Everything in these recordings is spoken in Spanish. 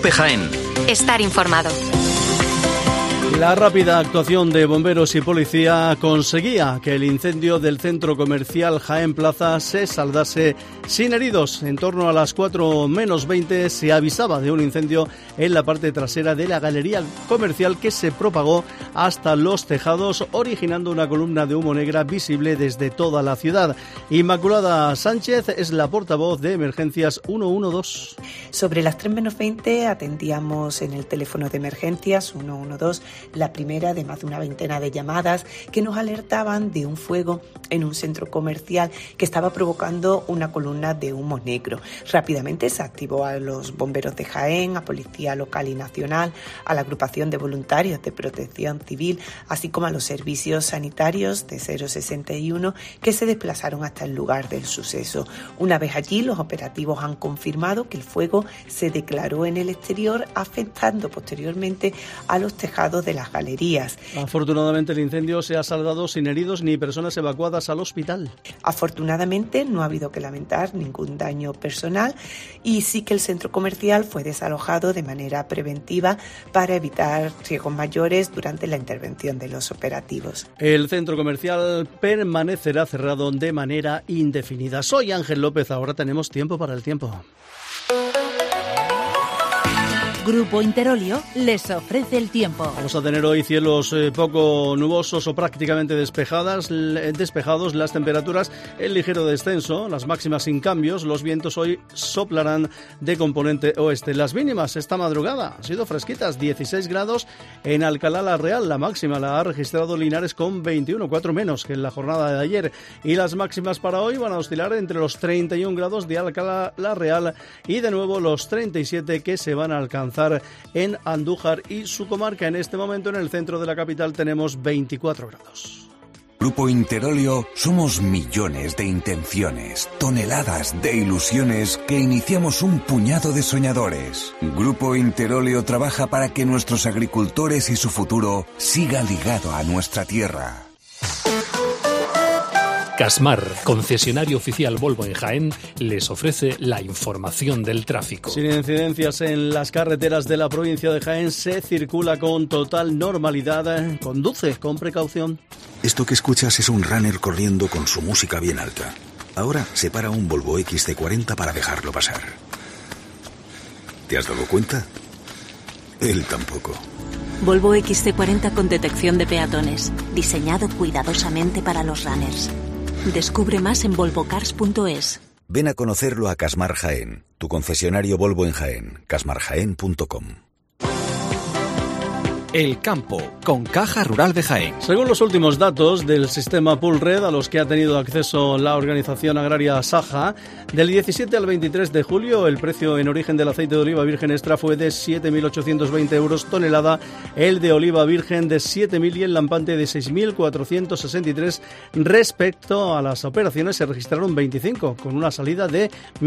COPE Jaén. Estar informado. La rápida actuación de bomberos y policía conseguía que el incendio del centro comercial Jaén Plaza se saldase sin heridos. En torno a las 4 menos 20 se avisaba de un incendio en la parte trasera de la galería comercial que se propagó hasta los tejados, originando una columna de humo negra visible desde toda la ciudad. Inmaculada Sánchez es la portavoz de Emergencias 112. Sobre las 3 menos 20 atendíamos en el teléfono de emergencias 112 la primera de más de una veintena de llamadas que nos alertaban de un fuego en un centro comercial que estaba provocando una columna de humo negro. Rápidamente se activó a los bomberos de Jaén, a Policía Local y Nacional, a la agrupación de voluntarios de Protección Civil, así como a los servicios sanitarios de 061 que se desplazaron hasta el lugar del suceso. Una vez allí, los operativos han confirmado que el fuego se declaró en el exterior, afectando posteriormente a los tejados de las galerías. Afortunadamente el incendio se ha saldado sin heridos ni personas evacuadas al hospital. Afortunadamente no ha habido que lamentar ningún daño personal y sí que el centro comercial fue desalojado de manera preventiva para evitar riesgos mayores durante la intervención de los operativos. El centro comercial permanecerá cerrado de manera indefinida. Soy Ángel López, ahora tenemos tiempo para el tiempo. Grupo Interolio les ofrece el tiempo. Vamos a tener hoy cielos poco nubosos o prácticamente despejados, las temperaturas en ligero descenso, las máximas sin cambios, los vientos hoy soplarán de componente oeste. Las mínimas esta madrugada han sido fresquitas, 16 grados en Alcalá la Real, la máxima la ha registrado Linares con 21, 4 menos que en la jornada de ayer, y las máximas para hoy van a oscilar entre los 31 grados de Alcalá la Real y de nuevo los 37 que se van a alcanzar en Andújar y su comarca. En este momento en el centro de la capital tenemos 24 grados. Grupo Interolio somos millones de intenciones, toneladas de ilusiones que iniciamos un puñado de soñadores. Grupo Interolio trabaja para que nuestros agricultores y su futuro siga ligado a nuestra tierra. Casmar, concesionario oficial Volvo en Jaén, les ofrece la información del tráfico. Sin incidencias en las carreteras de la provincia de Jaén, se circula con total normalidad. Conduce con precaución. Esto que escuchas es un runner corriendo con su música bien alta. Ahora se para un Volvo XC40 para dejarlo pasar. ¿Te has dado cuenta? Él tampoco. Volvo XC40 con detección de peatones, diseñado cuidadosamente para los runners. Descubre más en volvocars.es. Ven a conocerlo a Casmar Jaén, tu concesionario Volvo en Jaén, casmarjaén.com. El campo, con Caja Rural de Jaén. Según los últimos datos del sistema Pulred a los que ha tenido acceso la organización agraria Saja, del 17 al 23 de julio el precio en origen del aceite de oliva virgen extra fue de 7.820 euros tonelada, el de oliva virgen de 7.000 y el lampante de 6.463. Respecto a las operaciones se registraron 25, con una salida de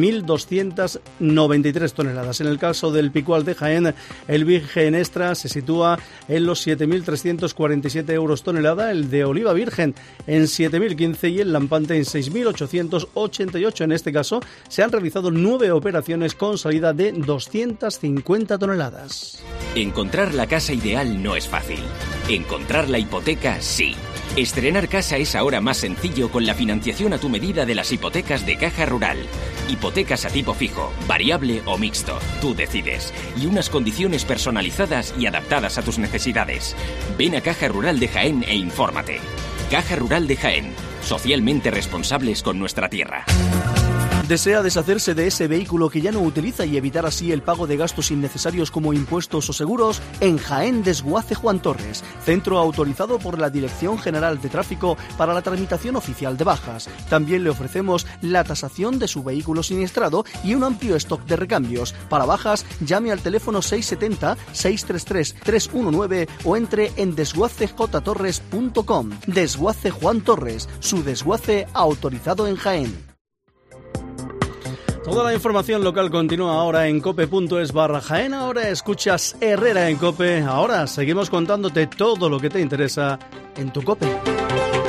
1.293 toneladas. En el caso del picual de Jaén, el virgen extra se sitúa en los 7.347 euros tonelada, el de oliva virgen en 7.015 y el lampante en 6.888. En este caso se han realizado 9 operaciones con salida de 250 toneladas. Encontrar la casa ideal no es fácil. Encontrar la hipoteca sí. Estrenar casa es ahora más sencillo con la financiación a tu medida de las hipotecas de Caja Rural. Hipotecas a tipo fijo, variable o mixto, tú decides. Y unas condiciones personalizadas y adaptadas a tus necesidades. Ven a Caja Rural de Jaén e infórmate. Caja Rural de Jaén, socialmente responsables con nuestra tierra. ¿Desea deshacerse de ese vehículo que ya no utiliza y evitar así el pago de gastos innecesarios como impuestos o seguros? En Jaén Desguace Juan Torres, centro autorizado por la Dirección General de Tráfico para la tramitación oficial de bajas. También le ofrecemos la tasación de su vehículo siniestrado y un amplio stock de recambios. Para bajas, llame al teléfono 670-633-319 o entre en desguacejtorres.com. Desguace Juan Torres, su desguace autorizado en Jaén. Toda la información local continúa ahora en cope.es/Jaén. Ahora escuchas Herrera en Cope. Ahora seguimos contándote todo lo que te interesa en tu Cope.